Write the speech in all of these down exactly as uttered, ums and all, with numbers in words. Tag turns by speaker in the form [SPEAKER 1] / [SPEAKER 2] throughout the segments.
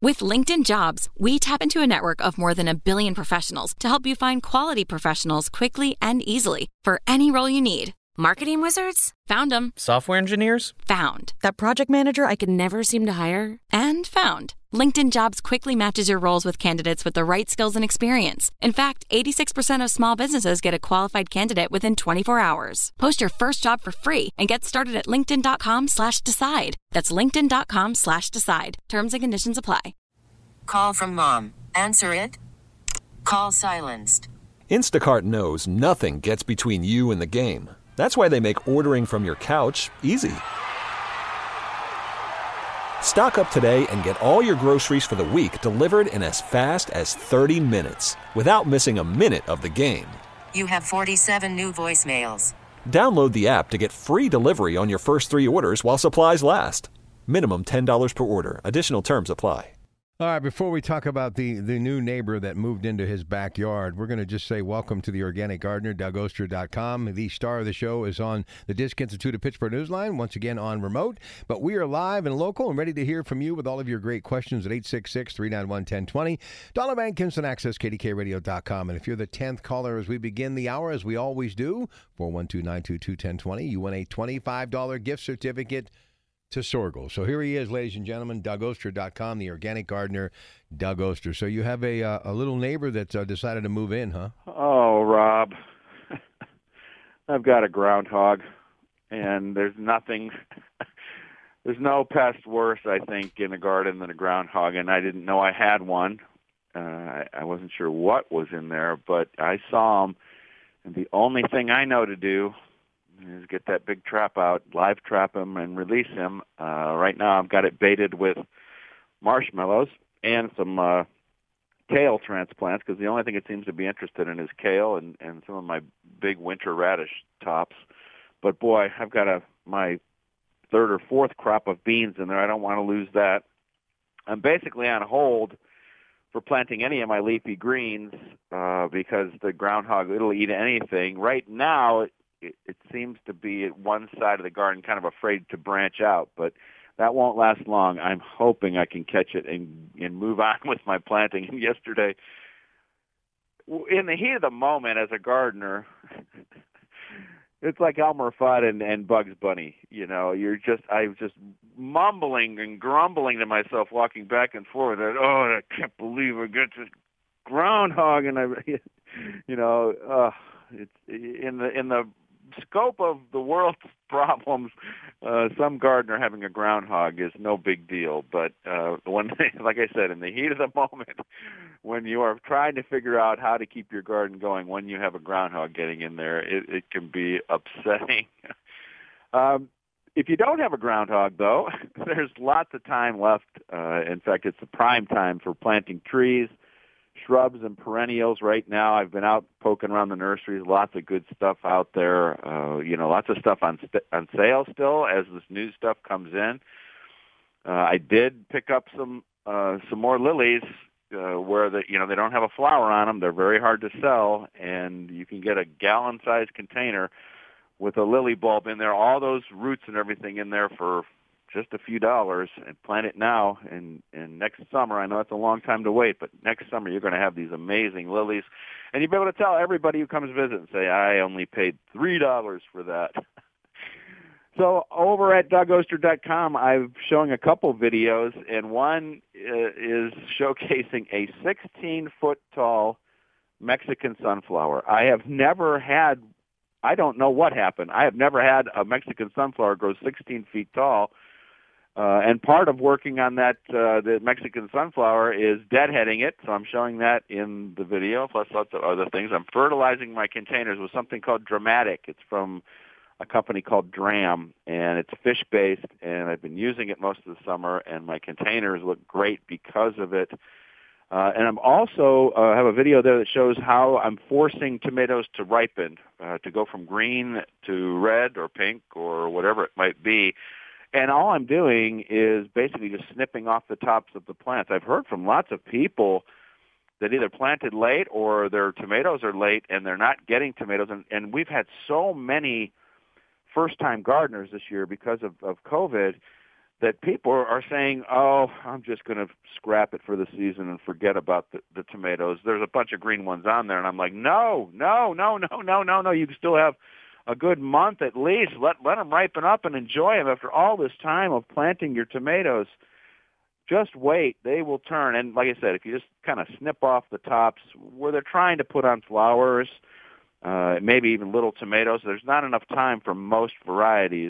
[SPEAKER 1] With LinkedIn Jobs, we tap into a network of more than a billion professionals to help you find quality professionals quickly and easily for any role you need. Marketing wizards? Found them.
[SPEAKER 2] Software engineers?
[SPEAKER 1] Found. That project manager I could never seem to hire? And found. LinkedIn Jobs quickly matches your roles with candidates with the right skills and experience. In fact, eighty-six percent of small businesses get a qualified candidate within twenty-four hours. Post your first job for free and get started at linkedin.com slash decide. That's linkedin.com slash decide. Terms and conditions apply.
[SPEAKER 3] Call from mom. Answer it. Call silenced.
[SPEAKER 4] Instacart knows nothing gets between you and the game. That's why they make ordering from your couch easy. Stock up today and get all your groceries for the week delivered in as fast as thirty minutes without missing a minute of the game.
[SPEAKER 3] You have forty-seven new voicemails.
[SPEAKER 4] Download the app to get free delivery on your first three orders while supplies last. Minimum ten dollars per order. Additional terms apply.
[SPEAKER 5] All right, before we talk about the, the new neighbor that moved into his backyard, we're going to just say welcome to the Organic Gardener, Doug Oster dot com. The star of the show is on the Disc Institute of Pittsburgh Newsline, once again on remote. But we are live and local and ready to hear from you with all of your great questions at eight six six, three nine one, one zero two zero. Dollar Bank Instant Access, K D K radio dot com. And if you're the tenth caller as we begin the hour, as we always do, four one two, nine two two, one zero two zero, you win a twenty-five dollars gift certificate to Sorgel. So here he is, ladies and gentlemen, Doug Oster dot com, the Organic Gardener, Doug Oster. So you have a uh, a little neighbor that uh, decided to move in, huh?
[SPEAKER 6] Oh, Rob, I've got a groundhog, and there's nothing, there's no pest worse, I think, in a garden than a groundhog, and I didn't know I had one. Uh, I, I wasn't sure what was in there, but I saw him, and the only thing I know to do is get that big trap out, live trap him, and release him. Uh, right now I've got it baited with marshmallows and some uh, kale transplants, because the only thing it seems to be interested in is kale and, and some of my big winter radish tops. But, boy, I've got a my third or fourth crop of beans in there. I don't want to lose that. I'm basically on hold for planting any of my leafy greens uh, because the groundhog, it'll eat anything. Right now, it, it, it seems to be at one side of the garden kind of afraid to branch out, but that won't last long. I'm hoping I can catch it and, and move on with my planting. And yesterday, in the heat of the moment as a gardener, it's like Elmer Fudd and, and Bugs Bunny. You know, you're just, I was just mumbling and grumbling to myself, walking back and forth. That, oh, I can't believe I got this groundhog, and I, you know, uh, it's in the in the scope of the world's problems. Uh, some gardener having a groundhog is no big deal, but uh, when, like I said, in the heat of the moment, when you are trying to figure out how to keep your garden going, when you have a groundhog getting in there, it, it can be upsetting. um, if you don't have a groundhog, though, there's lots of time left. Uh, in fact, it's the prime time for planting trees, shrubs, and perennials right now. I've been out poking around the nurseries, lots of good stuff out there. Uh, you know, lots of stuff on st- on sale still as this new stuff comes in. Uh, I did pick up some uh, some more lilies uh, where the you know they don't have a flower on them. They're very hard to sell, and you can get a gallon-sized container with a lily bulb in there, all those roots and everything in there for just a few dollars, and plant it now. And, and next summer, I know it's a long time to wait, but next summer you're going to have these amazing lilies. And you'll be able to tell everybody who comes visit and say, I only paid three dollars for that. So over at Doug Oster dot com, I'm showing a couple videos, and one uh, is showcasing a sixteen-foot tall Mexican sunflower. I have never had, I don't know what happened. I have never had a Mexican sunflower grow sixteen feet tall. Uh, and part of working on that, uh, the Mexican sunflower, is deadheading it. So I'm showing that in the video, plus lots of other things. I'm fertilizing my containers with something called Dramatic. It's from a company called Dram, and it's fish-based, and I've been using it most of the summer, and my containers look great because of it. Uh, and I'm also uh, have a video there that shows how I'm forcing tomatoes to ripen, uh, to go from green to red or pink or whatever it might be. And all I'm doing is basically just snipping off the tops of the plants. I've heard from lots of people that either planted late or their tomatoes are late and they're not getting tomatoes. And, and we've had so many first-time gardeners this year because of, of COVID that people are saying, oh, I'm just going to scrap it for the season and forget about the, the tomatoes. There's a bunch of green ones on there. And I'm like, no, no, no, no, no, no, no. You still have a good month at least. Let, let them ripen up and enjoy them after all this time of planting your tomatoes. Just wait. They will turn. And like I said, if you just kind of snip off the tops where they're trying to put on flowers, uh, maybe even little tomatoes, there's not enough time for most varieties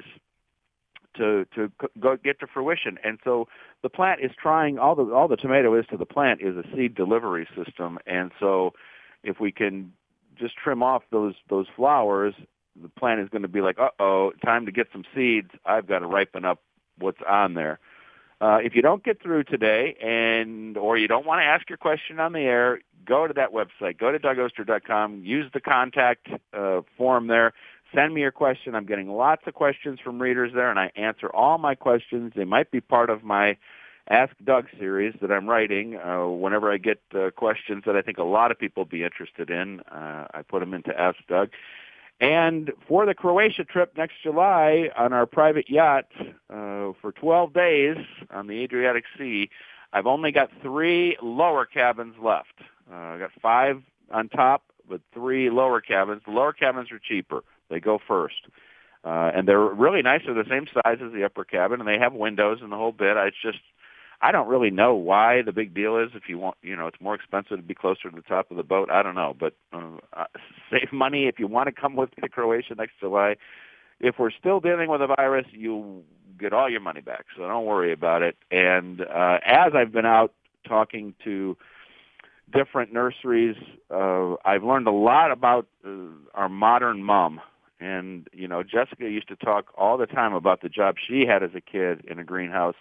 [SPEAKER 6] to to go get to fruition. And so the plant is trying, all the all the tomato is to the plant is a seed delivery system. And so if we can just trim off those those flowers, the plant is going to be like, uh-oh, time to get some seeds. I've got to ripen up what's on there. Uh, if you don't get through today, and or you don't want to ask your question on the air, go to that website. Go to Doug Oster dot com. Use the contact uh, form there. Send me your question. I'm getting lots of questions from readers there, and I answer all my questions. They might be part of my Ask Doug series that I'm writing. Uh, whenever I get uh, questions that I think a lot of people will be interested in, uh, I put them into Ask Doug. And for the Croatia trip next July on our private yacht uh, for twelve days on the Adriatic Sea, I've only got three lower cabins left. Uh, I got five on top, but three lower cabins. The lower cabins are cheaper. They go first. Uh, and they're really nice. They're the same size as the upper cabin, and they have windows and the whole bit. It's just, I don't really know why the big deal is. If you want, you know, it's more expensive to be closer to the top of the boat. I don't know, but uh, save money if you want to come with me to Croatia next July. If we're still dealing with a virus, you get all your money back, so don't worry about it. And uh, as I've been out talking to different nurseries, uh, I've learned a lot about uh, our modern mom. And, you know, Jessica used to talk all the time about the job she had as a kid in a greenhouse,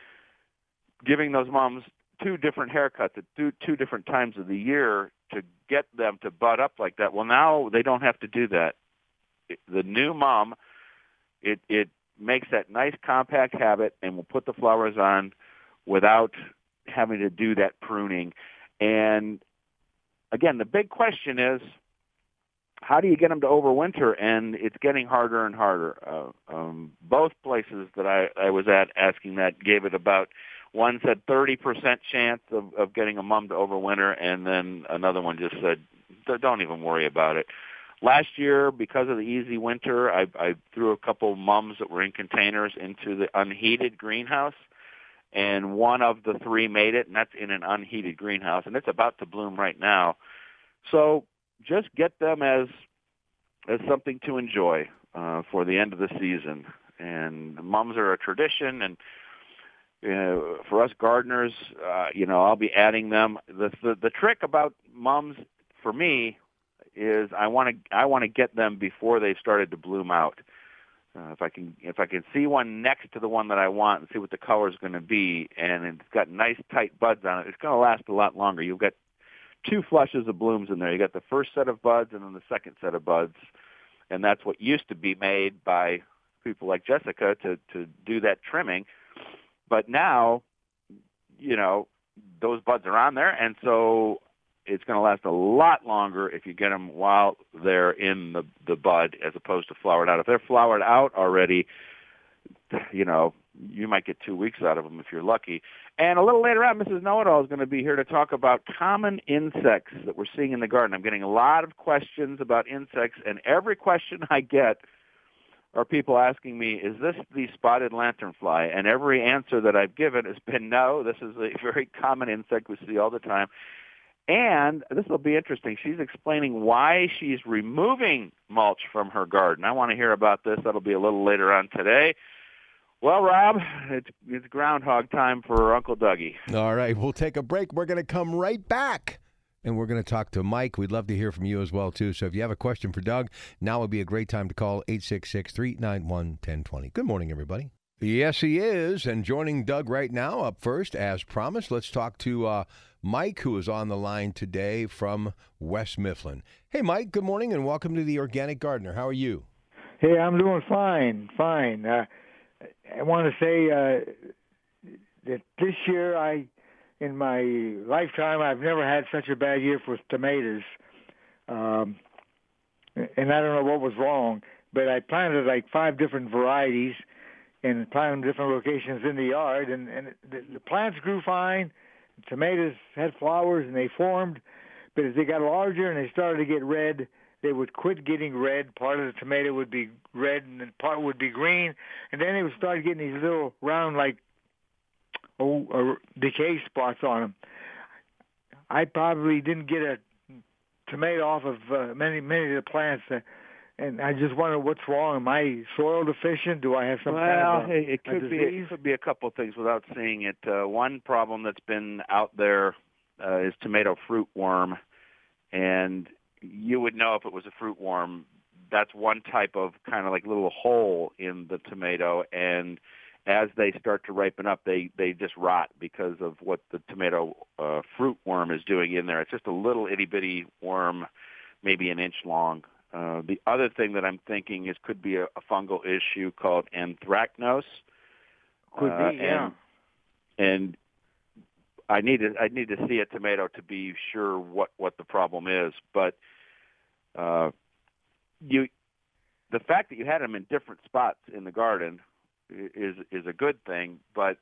[SPEAKER 6] giving those moms two different haircuts at two, two different times of the year to get them to bud up like that. Well, now they don't have to do that. The new mom, it, it makes that nice compact habit and will put the flowers on without having to do that pruning. And, again, the big question is, how do you get them to overwinter? And it's getting harder and harder. Uh, um, both places that I, I was at asking that gave it about, one said thirty percent chance of, of getting a mum to overwinter, and then another one just said, don't even worry about it. Last year, because of the easy winter, I, I threw a couple mums that were in containers into the unheated greenhouse, and one of the three made it, and that's in an unheated greenhouse, and it's about to bloom right now. So just get them as as something to enjoy uh, for the end of the season. And mums are a tradition, and uh, for us gardeners, uh, you know, I'll be adding them. The, the the trick about mums for me is I want to I want to get them before they started to bloom out. Uh, if I can if I can see one next to the one that I want and see what the color is going to be, and it's got nice tight buds on it, it's going to last a lot longer. You'll get two flushes of blooms in there. You got the first set of buds and then the second set of buds, and that's what used to be made by people like Jessica to, to do that trimming. But now, you know, those buds are on there, and so it's going to last a lot longer if you get them while they're in the, the bud as opposed to flowered out. If they're flowered out already, you know, you might get two weeks out of them if you're lucky. And a little later on, Missus Know-It-All is going to be here to talk about common insects that we're seeing in the garden. I'm getting a lot of questions about insects, and every question I get are people asking me, is this the spotted lanternfly? And every answer that I've given has been no, this is a very common insect we see all the time. And this will be interesting. She's explaining why she's removing mulch from her garden. I want to hear about this. That'll be a little later on today. Well, Rob, it's, it's groundhog time for Uncle Dougie.
[SPEAKER 5] All right, we'll take a break. We're going to come right back, and we're going to talk to Mike. We'd love to hear from you as well, too. So if you have a question for Doug, now would be a great time to call eight six six, three nine one, one zero two zero. Good morning, everybody. Yes, he is. And joining Doug right now, up first, as promised, let's talk to uh, Mike, who is on the line today from West Mifflin. Hey, Mike, good morning, and welcome to the Organic Gardener. How are you?
[SPEAKER 2] Hey, I'm doing fine, fine. Uh, I want to say uh, that this year, I, in my lifetime, I've never had such a bad year for tomatoes. Um, and I don't know what was wrong, but I planted like five different varieties, and plant them in different locations in the yard. And, and the, the plants grew fine. The tomatoes had flowers, and they formed. But as they got larger and they started to get red, they would quit getting red. Part of the tomato would be red, and then part would be green. And then they would start getting these little round, like, oh, uh, decay spots on them. I probably didn't get a tomato off of uh, many, many of the plants. Uh, And I just wonder what's wrong. Am I soil deficient? Do I have some
[SPEAKER 6] well,
[SPEAKER 2] kind of a,
[SPEAKER 6] it could
[SPEAKER 2] a
[SPEAKER 6] be
[SPEAKER 2] disease?
[SPEAKER 6] it could be a couple of things without seeing it. Uh, one problem that's been out there uh, is tomato fruit worm, and you would know if it was a fruit worm. That's one type of kind of like little hole in the tomato, and as they start to ripen up, they they just rot because of what the tomato uh, fruit worm is doing in there. It's just a little itty bitty worm, maybe an inch long. Uh, the other thing that I'm thinking is could be a, a fungal issue called anthracnose.
[SPEAKER 2] Could
[SPEAKER 6] uh,
[SPEAKER 2] be, yeah.
[SPEAKER 6] And, and I need to I need to see a tomato to be sure what, what the problem is. But uh, you, the fact that you had them in different spots in the garden is is a good thing. But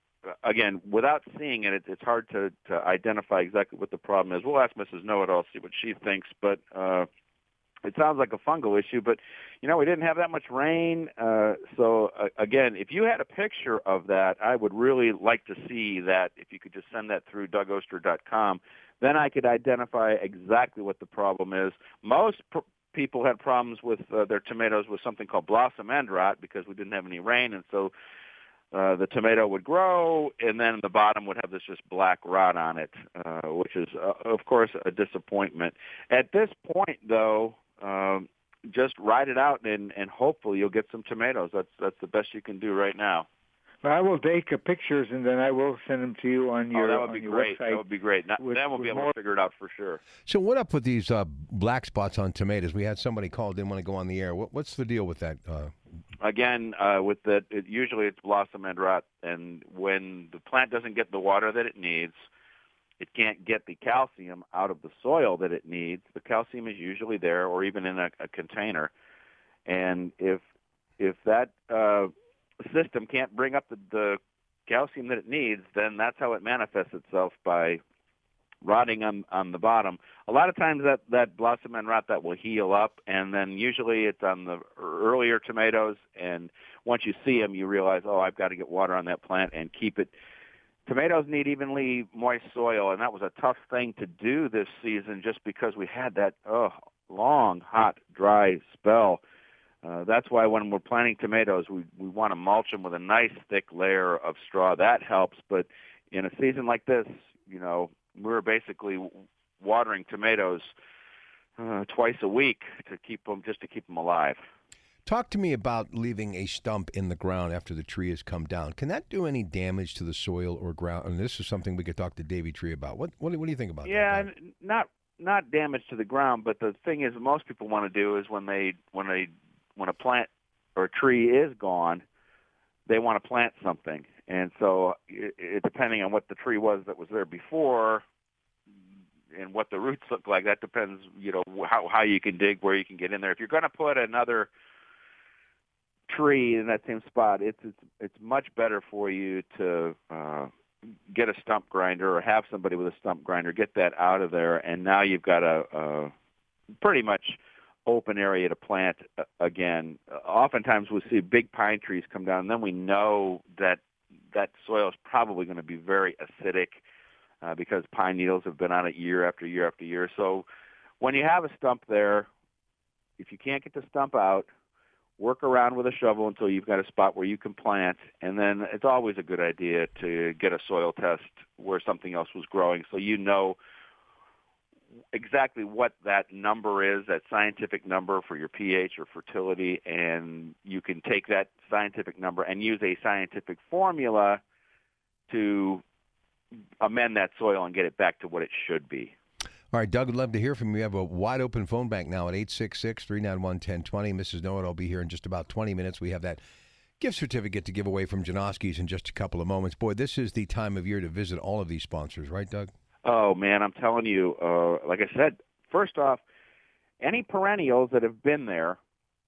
[SPEAKER 6] again, without seeing it, it's hard to, to identify exactly what the problem is. We'll ask Missus Know-It-All, see what she thinks. But uh, it sounds like a fungal issue, but, you know, we didn't have that much rain. Uh, so, uh, again, if you had a picture of that, I would really like to see that. If you could just send that through Doug Oster dot com, then I could identify exactly what the problem is. Most pr- people had problems with uh, their tomatoes with something called blossom end rot because we didn't have any rain, and so uh, the tomato would grow, and then the bottom would have this just black rot on it, uh, which is, uh, of course, a disappointment. At this point, though, Um, just ride it out, and, and hopefully you'll get some tomatoes. That's that's the best you can do right now.
[SPEAKER 2] Well, I will take uh, pictures, and then I will send them to you on your,
[SPEAKER 6] oh, that would
[SPEAKER 2] on
[SPEAKER 6] be
[SPEAKER 2] your
[SPEAKER 6] great.
[SPEAKER 2] website.
[SPEAKER 6] That would be great. Not,
[SPEAKER 2] with,
[SPEAKER 6] then we'll be able
[SPEAKER 2] more...
[SPEAKER 6] to figure it out for sure.
[SPEAKER 5] So what up with these uh, black spots on tomatoes? We had somebody call, didn't want to go on the air. What, what's the deal with that? Uh...
[SPEAKER 6] Again, uh, with that, it, usually it's blossom end rot, and when the plant doesn't get the water that it needs, it can't get the calcium out of the soil that it needs. The calcium is usually there, or even in a, a container. And if if that uh, system can't bring up the, the calcium that it needs, then that's how it manifests itself, by rotting on on the bottom. A lot of times that, that blossom end rot, that will heal up, and then usually it's on the earlier tomatoes. And once you see them, you realize, oh, I've got to get water on that plant and keep it. Tomatoes need evenly moist soil, and that was a tough thing to do this season just because we had that oh, long, hot, dry spell. Uh, that's why when we're planting tomatoes, we, we want to mulch them with a nice thick layer of straw. That helps, but in a season like this, you know, we're basically watering tomatoes uh, twice a week to keep them, just to keep them alive.
[SPEAKER 5] Talk to me about leaving a stump in the ground after the tree has come down. Can that do any damage to the soil or ground? And this is something we could talk to Davy Tree about. What what, what do you think about
[SPEAKER 6] yeah,
[SPEAKER 5] that?
[SPEAKER 6] Yeah, not not damage to the ground, but the thing is, most people want to do is when they when they when a plant or a tree is gone, they want to plant something, and so it, it, depending on what the tree was that was there before and what the roots look like, that depends, you know, how how you can dig, where you can get in there. If you're going to put another tree in that same spot, it's it's, it's much better for you to uh, get a stump grinder or have somebody with a stump grinder, get that out of there, and now you've got a, a pretty much open area to plant uh, again. Uh, oftentimes we'll see big pine trees come down, and then we know that that soil is probably going to be very acidic uh, because pine needles have been on it year after year after year. So when you have a stump there, if you can't get the stump out, work around with a shovel until you've got a spot where you can plant, and then it's always a good idea to get a soil test where something else was growing so you know exactly what that number is, that scientific number for your pH or fertility, and you can take that scientific number and use a scientific formula to amend that soil and get it back to what it should be.
[SPEAKER 5] All right, Doug, would love to hear from you. We have a wide-open phone bank now at eight six six, three nine one, one zero two zero. Missus Know-It will be here in just about twenty minutes. We have that gift certificate to give away from Janoski's in just a couple of moments. Boy, this is the time of year to visit all of these sponsors, right, Doug?
[SPEAKER 6] Oh, man, I'm telling you, uh, like I said, first off, any perennials that have been there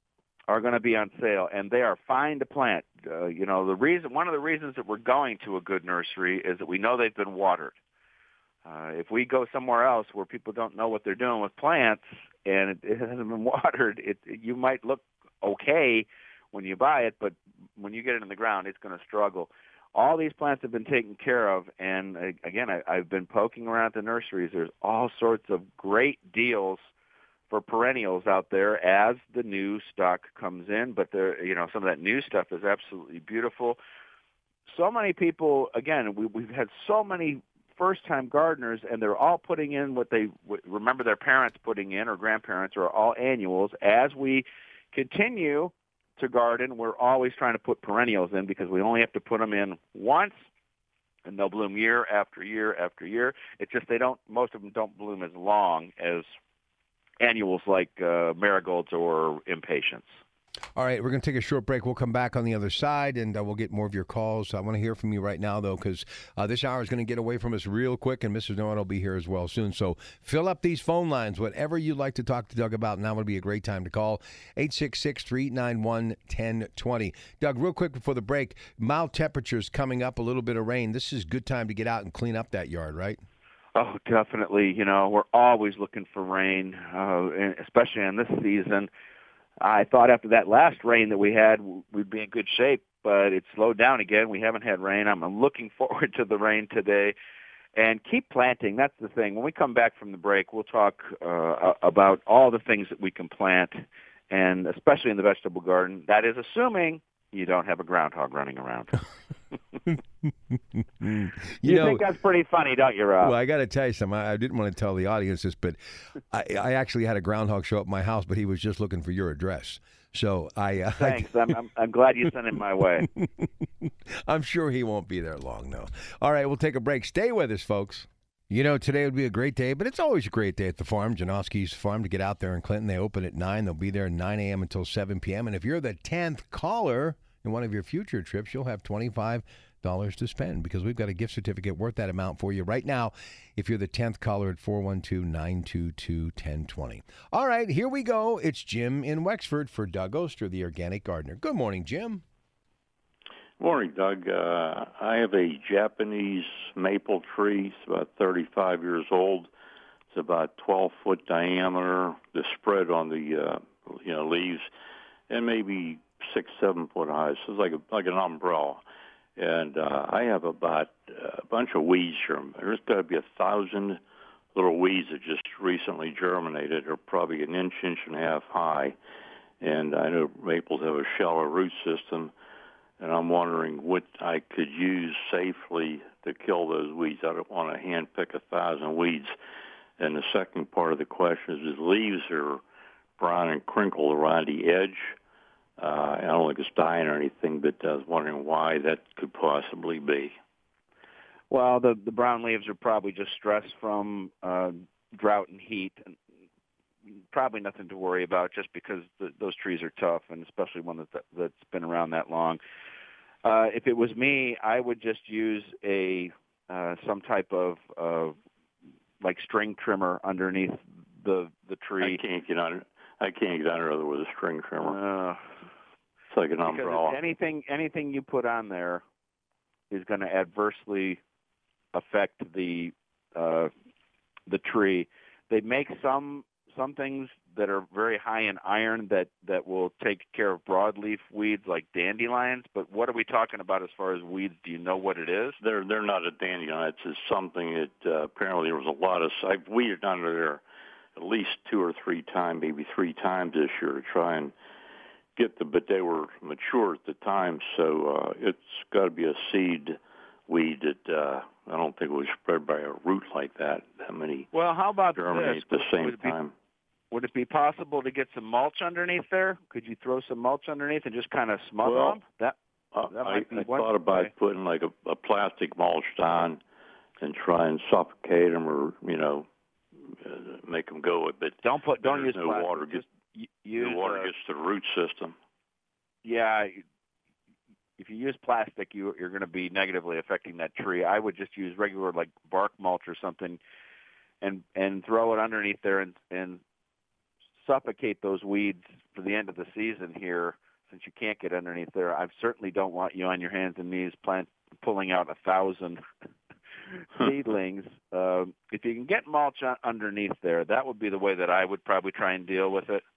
[SPEAKER 6] are going to be on sale, and they are fine to plant. Uh, you know, the reason, one of the reasons that we're going to a good nursery is that we know they've been watered. Uh, if we go somewhere else where people don't know what they're doing with plants and it, it hasn't been watered, it, it you might look okay when you buy it, but when you get it in the ground, it's going to struggle. All these plants have been taken care of, and uh, again, I, I've been poking around at the nurseries. There's all sorts of great deals for perennials out there as the new stock comes in, but there, you know, some of that new stuff is absolutely beautiful. So many people, again, we, we've had so many first-time gardeners, and they're all putting in what they remember their parents putting in or grandparents, or all annuals. As we continue to garden, we're always trying to put perennials in because we only have to put them in once, and they'll bloom year after year after year. It's just they don't, most of them don't bloom as long as annuals like uh, marigolds or impatiens.
[SPEAKER 5] All right, we're going to take a short break. We'll come back on the other side, and uh, we'll get more of your calls. I want to hear from you right now, though, because uh, this hour is going to get away from us real quick, and Missus Nolan will be here as well soon. So fill up these phone lines. Whatever you'd like to talk to Doug about, now would be a great time to call. eight six six, three nine one, one zero two zero. Doug, real quick before the break, mild temperatures coming up, a little bit of rain. This is a good time to get out and clean up that yard, right?
[SPEAKER 6] Oh, definitely. You know, we're always looking for rain, uh, especially in this season. I thought after that last rain that we had, we'd be in good shape, but it slowed down again. We haven't had rain. I'm, I'm looking forward to the rain today. And keep planting. That's the thing. When we come back from the break, we'll talk uh, about all the things that we can plant, and especially in the vegetable garden. That is assuming you don't have a groundhog running around. you you know, think that's pretty funny, don't you, Rob?
[SPEAKER 5] Well, I got to tell you something. I, I didn't want to tell the audience this, but I, I actually had a groundhog show up at my house, but he was just looking for your address. So I uh,
[SPEAKER 6] thanks. I, I'm, I'm I'm glad you sent him my way.
[SPEAKER 5] I'm sure he won't be there long, though. All right, we'll take a break. Stay with us, folks. You know, today would be a great day, but it's always a great day at the farm, Janoski's Farm, to get out there in Clinton. They open at nine. They'll be there nine a.m. until seven p.m. And if you're the tenth caller in one of your future trips, you'll have twenty-five dollars to spend, because we've got a gift certificate worth that amount for you right now if you're the tenth caller at four one two, nine two two, one zero two zero. All right, here we go. It's Jim in Wexford for Doug Oster, the Organic Gardener. Good morning, Jim.
[SPEAKER 7] Morning, Doug. Uh, I have a Japanese maple tree. It's about thirty-five years old. It's about twelve foot diameter. The spread on the uh, you know leaves, and maybe six, seven foot high. So it's like a, like an umbrella. And uh, I have about uh, a bunch of weeds here. There's got to be a thousand little weeds that just recently germinated. They're probably an inch, inch and a half high. And I know maples have a shallow root system. And I'm wondering what I could use safely to kill those weeds. I don't want to hand pick a thousand weeds. And the second part of the question is, the leaves are brown and crinkled around the edge. Uh, I don't think it's dying or anything, but I was wondering why that could possibly be.
[SPEAKER 6] Well, the the brown leaves are probably just stress from uh, drought and heat, and probably nothing to worry about, just because the, those trees are tough, and especially one that, that's been around that long. Uh, if it was me, I would just use a uh, some type of uh, like string trimmer underneath the the tree.
[SPEAKER 7] I can't get under. I can't get under it with a string trimmer. Uh, it's like an umbrella.
[SPEAKER 6] Because anything anything you put on there is going to adversely affect the uh, the tree. They make some some things that are very high in iron that, that will take care of broadleaf weeds like dandelions. But what are we talking about as far as weeds? Do you know what it is?
[SPEAKER 7] They're they're not a dandelion. It's just something that uh, apparently there was a lot of. I've weeded under there at least two or three times, maybe three times this year to try and get the. But they were mature at the time, so uh, it's got to be a seed weed that uh, I don't think it was spread by a root like that. That many.
[SPEAKER 6] Well, how about
[SPEAKER 7] germinate
[SPEAKER 6] this?
[SPEAKER 7] at the same
[SPEAKER 6] would it be,
[SPEAKER 7] time?
[SPEAKER 6] Would it be possible to get some mulch underneath there? Could you throw some mulch underneath and just kind of smother
[SPEAKER 7] well,
[SPEAKER 6] them? That,
[SPEAKER 7] uh,
[SPEAKER 6] that
[SPEAKER 7] I,
[SPEAKER 6] might be
[SPEAKER 7] I
[SPEAKER 6] one
[SPEAKER 7] thought about
[SPEAKER 6] way.
[SPEAKER 7] putting like a, a plastic mulch on and try and suffocate them, or you know, uh, make them go. But
[SPEAKER 6] don't put don't use
[SPEAKER 7] no
[SPEAKER 6] plastic.
[SPEAKER 7] water.
[SPEAKER 6] Just
[SPEAKER 7] Gets,
[SPEAKER 6] use
[SPEAKER 7] the water
[SPEAKER 6] uh,
[SPEAKER 7] gets to the root system.
[SPEAKER 6] Yeah. If you use plastic, you, you're going to be negatively affecting that tree. I would just use regular, like, bark mulch or something, and and throw it underneath there and and suffocate those weeds for the end of the season here, since you can't get underneath there. I certainly don't want you on your hands and knees plant, pulling out a thousand seedlings. Uh, if you can get mulch on, underneath there, that would be the way that I would probably try and deal with it.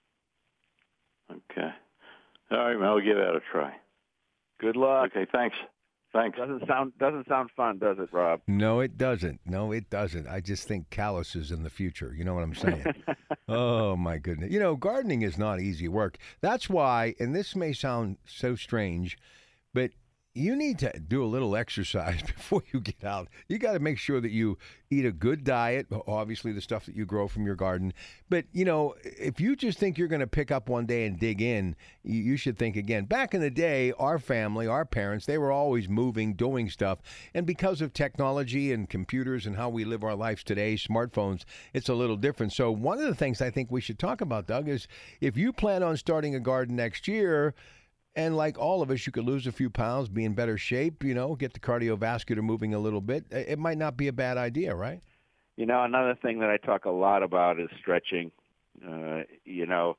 [SPEAKER 7] Okay. All right, I'll give that a try.
[SPEAKER 6] Good luck.
[SPEAKER 7] Okay, thanks. Thanks.
[SPEAKER 6] Doesn't sound doesn't sound fun, does it, Rob?
[SPEAKER 5] No, it doesn't. No, it doesn't. I just think calluses in the future. You know what I'm saying? Oh, my goodness. You know, gardening is not easy work. That's why, and this may sound so strange, but you need to do a little exercise before you get out. You got to make sure that you eat a good diet, obviously the stuff that you grow from your garden. But, you know, if you just think you're going to pick up one day and dig in, you, you should think again. Back in the day, our family, our parents, they were always moving, doing stuff. And because of technology and computers and how we live our lives today, smartphones, it's a little different. So one of the things I think we should talk about, Doug, is if you plan on starting a garden next year, and like all of us, you could lose a few pounds, be in better shape, you know, get the cardiovascular moving a little bit. It might not be a bad idea, right?
[SPEAKER 6] You know, another thing that I talk a lot about is stretching. Uh, you know,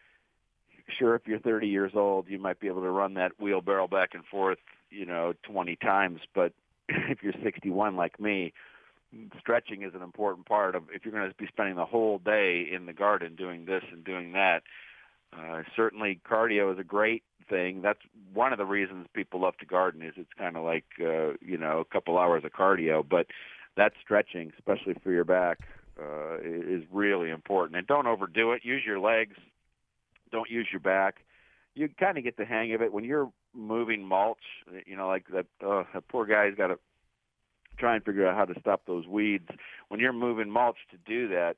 [SPEAKER 6] sure, if you're thirty years old, you might be able to run that wheelbarrow back and forth, you know, twenty times. But if you're sixty-one like me, stretching is an important part of, if you're going to be spending the whole day in the garden doing this and doing that. Uh, certainly cardio is a great thing. That's one of the reasons people love to garden, is it's kind of like, uh, you know, a couple hours of cardio. But that stretching, especially for your back, uh, is really important. And don't overdo it. Use your legs. Don't use your back. You kind of get the hang of it. When you're moving mulch, you know, like that, uh, that poor guy's got to try and figure out how to stop those weeds. When you're moving mulch to do that,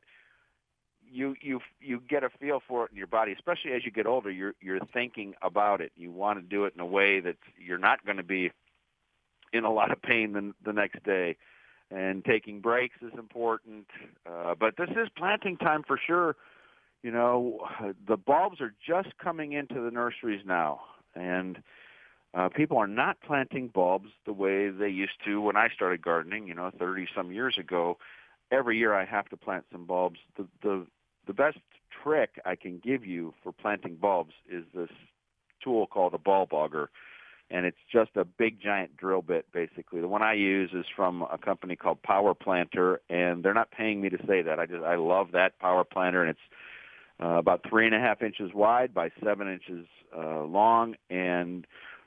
[SPEAKER 6] you you you get a feel for it in your body, especially as you get older. You're you're thinking about it. You want to do it in a way that you're not going to be in a lot of pain the, the next day. And taking breaks is important. Uh, but this is planting time for sure. You know, the bulbs are just coming into the nurseries now, and uh, people are not planting bulbs the way they used to when I started gardening, you know, thirty some years ago. Every year I have to plant some bulbs. The, the the best trick I can give you for planting bulbs is this tool called a bulb auger, and it's just a big giant drill bit, basically. The one I use is from a company called Power Planter, and they're not paying me to say that. I just I love that Power Planter, and it's uh, about three and a half inches wide by seven inches uh, long. And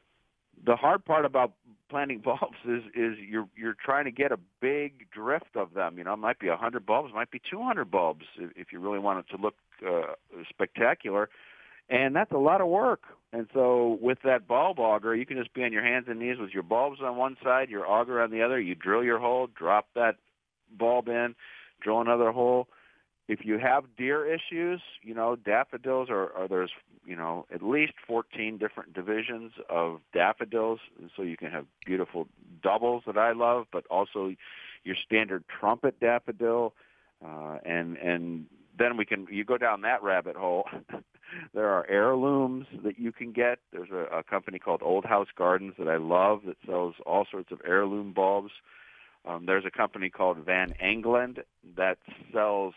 [SPEAKER 6] the hard part about planting bulbs is is you're you're trying to get a big drift of them. You know, it might be one hundred bulbs, it might be two hundred bulbs if, if you really want it to look uh, spectacular. And that's a lot of work. And so with that bulb auger, you can just be on your hands and knees with your bulbs on one side, your auger on the other. You drill your hole, drop that bulb in, drill another hole. If you have deer issues, you know, daffodils are, are there's, you know, at least fourteen different divisions of daffodils. And so you can have beautiful doubles that I love, but also your standard trumpet daffodil. Uh, and, and then we can, you go down that rabbit hole. There are heirlooms that you can get. There's a, a company called Old House Gardens that I love that sells all sorts of heirloom bulbs. Um, there's a company called Van Engelen that sells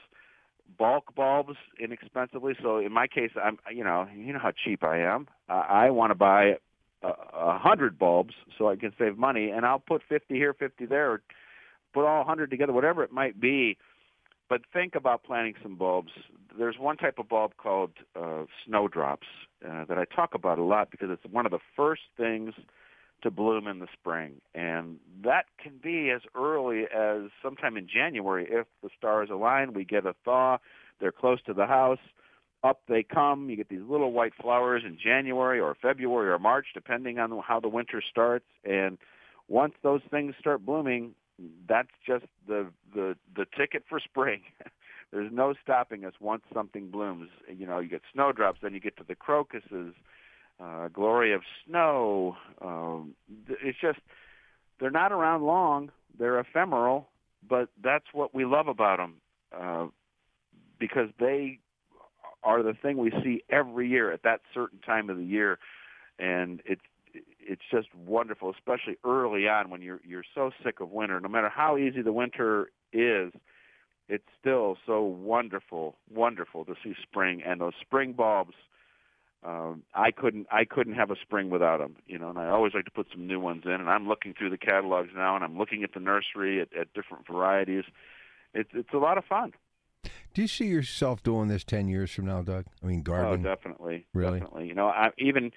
[SPEAKER 6] bulk bulbs inexpensively. So in my case, I'm, you know, you know how cheap I am. Uh, I want to buy a, a hundred bulbs so I can save money, and I'll put fifty here, fifty there, or put all a hundred together, whatever it might be. But think about planting some bulbs. There's one type of bulb called uh, snowdrops uh, that I talk about a lot because it's one of the first things to bloom in the spring. And that can be as early as sometime in January. If the stars align, we get a thaw. They're close to the house. Up they come. You get these little white flowers in January or February or March, depending on how the winter starts. And once those things start blooming, that's just the the, the ticket for spring. There's no stopping us once something blooms. You know, you get snowdrops, then you get to the crocuses, uh, glory of snow. Um, it's just, they're not around long. They're ephemeral, but that's what we love about them uh, because they are the thing we see every year at that certain time of the year. And it's, it's just wonderful, especially early on when you're you're so sick of winter. No matter how easy the winter is, it's still so wonderful, wonderful to see spring. And those spring bulbs, um, I couldn't I couldn't have a spring without them, you know, and I always like to put some new ones in. And I'm looking through the catalogs now, and I'm looking at the nursery at, at different varieties. It's it's a lot of fun.
[SPEAKER 5] Do you see yourself doing this ten years from now, Doug? I mean, gardening?
[SPEAKER 6] Oh, definitely.
[SPEAKER 5] Really?
[SPEAKER 6] Definitely. You know, I even,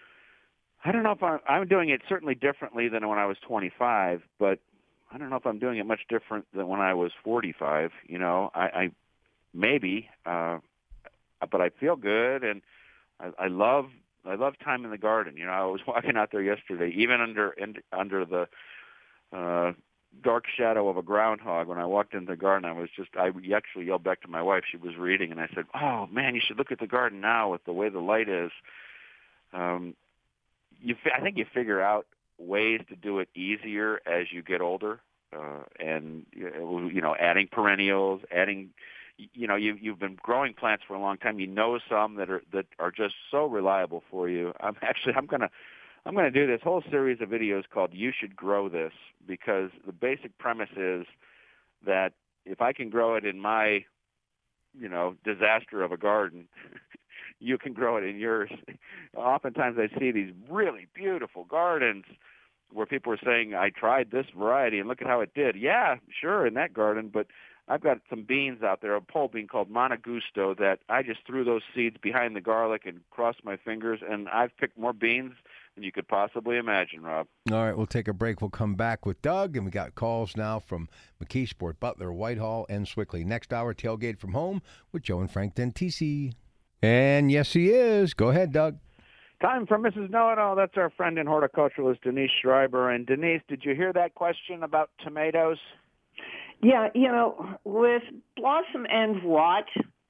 [SPEAKER 6] I don't know if I'm, I'm doing it certainly differently than when I was twenty-five, but I don't know if I'm doing it much different than when I was forty-five. You know, I, I maybe, uh, but I feel good, and I, I love, I love time in the garden. You know, I was walking out there yesterday, even under, in, under the, uh, dark shadow of a groundhog. When I walked into the garden, I was just, I actually yelled back to my wife. She was reading, and I said, oh, man, you should look at the garden now with the way the light is. Um, you, I think you figure out ways to do it easier as you get older, uh, and, you know, adding perennials, adding, you know, you, you've been growing plants for a long time. You know some that are that are just so reliable for you. I'm actually, I'm going to, I'm going to do this whole series of videos called You Should Grow This, because the basic premise is that if I can grow it in my, you know, disaster of a garden, you can grow it in yours. Oftentimes I see these really beautiful gardens where people are saying, I tried this variety and look at how it did. Yeah, sure, in that garden, but I've got some beans out there, a pole bean called Monagusto, that I just threw those seeds behind the garlic and crossed my fingers, and I've picked more beans than you could possibly imagine, Rob.
[SPEAKER 5] All right, we'll take a break. We'll come back with Doug, and we got calls now from McKeesport, Butler, Whitehall, and Swickley. Next hour, Tailgate from Home with Joe and Frank Dentisi. And yes, he is. Go ahead, Doug.
[SPEAKER 6] Time for Missus Know-It-All. That's our friend and horticulturalist, Denise Schreiber. And Denise, did you hear that question about tomatoes?
[SPEAKER 8] Yeah, you know, with blossom end rot,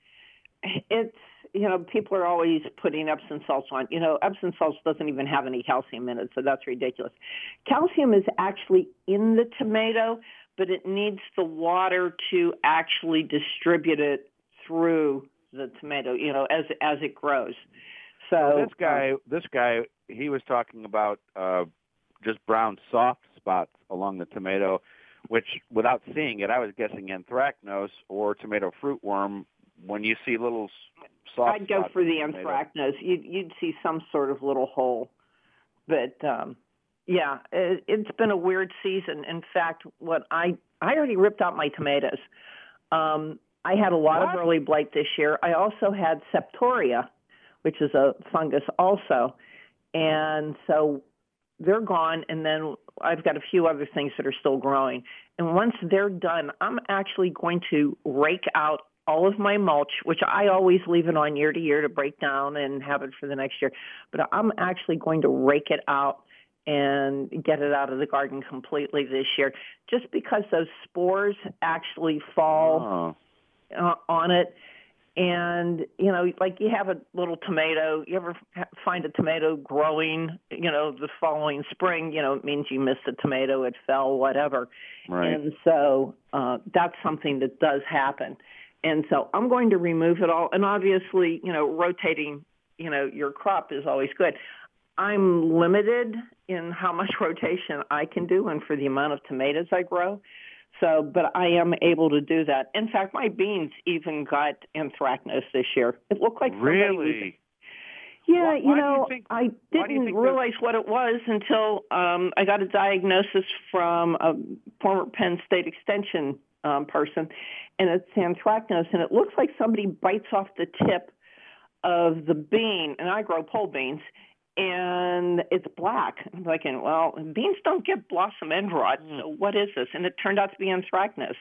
[SPEAKER 8] it's, you know, people are always putting Epsom salts on. You know, Epsom salts doesn't even have any calcium in it, so that's ridiculous. Calcium is actually in the tomato, but it needs the water to actually distribute it through the tomato, you know, as as it grows. So
[SPEAKER 6] well, this guy, uh, this guy, he was talking about uh, just brown soft spots along the tomato, which, without seeing it, I was guessing anthracnose or tomato fruit worm. When you see little soft
[SPEAKER 8] I'd go
[SPEAKER 6] spots
[SPEAKER 8] for the
[SPEAKER 6] in
[SPEAKER 8] anthracnose. You'd, you'd see some sort of little hole. But, um, yeah, it, it's been a weird season. In fact, what I, I already ripped out my tomatoes. Um, I had a lot
[SPEAKER 6] what?
[SPEAKER 8] of early blight this year. I also had septoria, which is a fungus also. And so they're gone, and then I've got a few other things that are still growing. And once they're done, I'm actually going to rake out all of my mulch, which I always leave it on year to year to break down and have it for the next year. But I'm actually going to rake it out and get it out of the garden completely this year, just because those spores actually fall
[SPEAKER 6] oh.
[SPEAKER 8] uh, on it. And, you know, like you have a little tomato, you ever find a tomato growing, you know, the following spring, you know, it means you missed a tomato, it fell, whatever.
[SPEAKER 6] Right.
[SPEAKER 8] And so uh, that's something that does happen. And so I'm going to remove it all. And obviously, you know, rotating, you know, your crop is always good. I'm limited in how much rotation I can do and for the amount of tomatoes I grow. So, but I am able to do that. In fact, my beans even got anthracnose this year. It looked like somebody
[SPEAKER 6] really.
[SPEAKER 8] Was, yeah,
[SPEAKER 6] why,
[SPEAKER 8] you
[SPEAKER 6] why
[SPEAKER 8] know,
[SPEAKER 6] you think,
[SPEAKER 8] I didn't realize what it was until um, I got a diagnosis from a former Penn State Extension um, person, and it's anthracnose, and it looks like somebody bites off the tip of the bean, and I grow pole beans, and it's black. I'm thinking, well, beans don't get blossom end rot, so what is this? And it turned out to be anthracnose.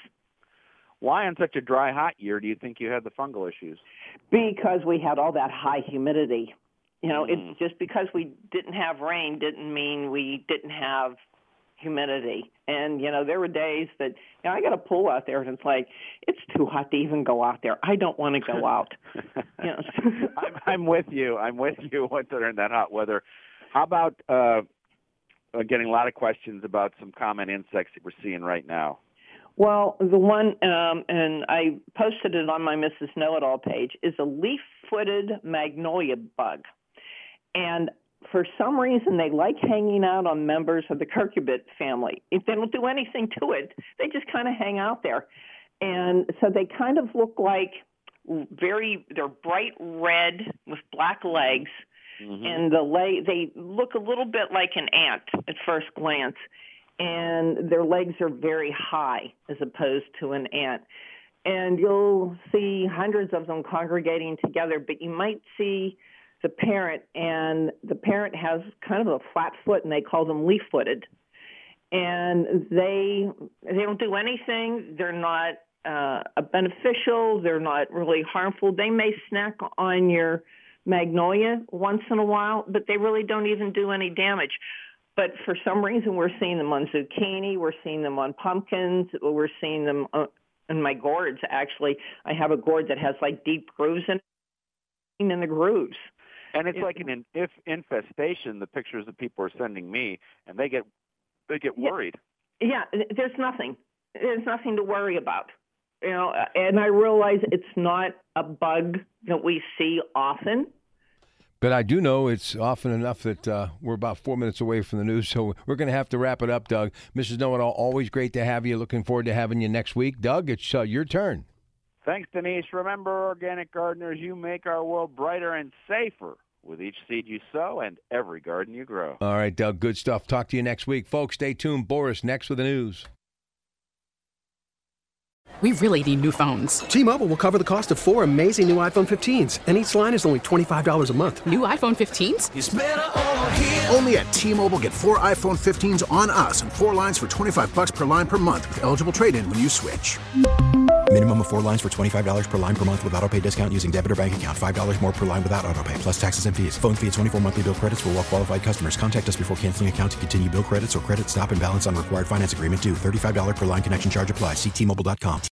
[SPEAKER 6] Why on such a dry, hot year do you think you had the fungal issues?
[SPEAKER 8] Because we had all that high humidity. You know,
[SPEAKER 6] Mm.
[SPEAKER 8] it, just because we didn't have rain didn't mean we didn't have humidity. And, you know, there were days that, you know, I got a pool out there, and it's like, it's too hot to even go out there. I don't want to go out. You know.
[SPEAKER 6] I'm, I'm with you. I'm with you when they're in that hot weather. How about uh, getting a lot of questions about some common insects that we're seeing right now?
[SPEAKER 8] Well, the one, um, and I posted it on my Missus Know-It-All page, is a leaf-footed magnolia bug. And for some reason, they like hanging out on members of the cucurbit family. If they don't do anything to it, they just kind of hang out there. And so they kind of look like very, they're bright red with black legs. Mm-hmm. And the leg, they look a little bit like an ant at first glance. And their legs are very high as opposed to an ant. And you'll see hundreds of them congregating together, but you might see the parent, and the parent has kind of a flat foot, and they call them leaf-footed. And they they don't do anything. They're not uh, beneficial. They're not really harmful. They may snack on your magnolia once in a while, but they really don't even do any damage. But for some reason, we're seeing them on zucchini. We're seeing them on pumpkins. We're seeing them on, in my gourds, actually. I have a gourd that has, like, deep grooves in it, in the grooves.
[SPEAKER 6] And it's, it's like an in, if infestation, the pictures that people are sending me, and they get they get worried.
[SPEAKER 8] Yeah, yeah, there's nothing. There's nothing to worry about. You know, and I realize it's not a bug that we see often.
[SPEAKER 5] But I do know it's often enough that uh, we're about four minutes away from the news, so we're going to have to wrap it up, Doug. Missus Know-It-All, always great to have you. Looking forward to having you next week. Doug, it's uh, your turn.
[SPEAKER 6] Thanks, Denise. Remember, organic gardeners, you make our world brighter and safer with each seed you sow and every garden you grow.
[SPEAKER 5] All right, Doug, good stuff. Talk to you next week. Folks, stay tuned. Boris next with the news.
[SPEAKER 9] We really need new phones.
[SPEAKER 10] T-Mobile will cover the cost of four amazing new iPhone fifteens, and each line is only twenty-five dollars a month.
[SPEAKER 9] New iPhone fifteens?
[SPEAKER 11] It's better over here. Only at T-Mobile, get four iPhone fifteens on us and four lines for twenty-five dollars per line per month with eligible trade-in when you switch.
[SPEAKER 12] Minimum of four lines for twenty-five dollars per line per month with autopay discount using debit or bank account. five dollars more per line without autopay, plus taxes and fees. Phone fee at twenty-four monthly bill credits for well-qualified customers. Contact us before canceling account to continue bill credits or credit stop and balance on required finance agreement due. thirty-five dollars per line connection charge applies. See T Mobile dot com.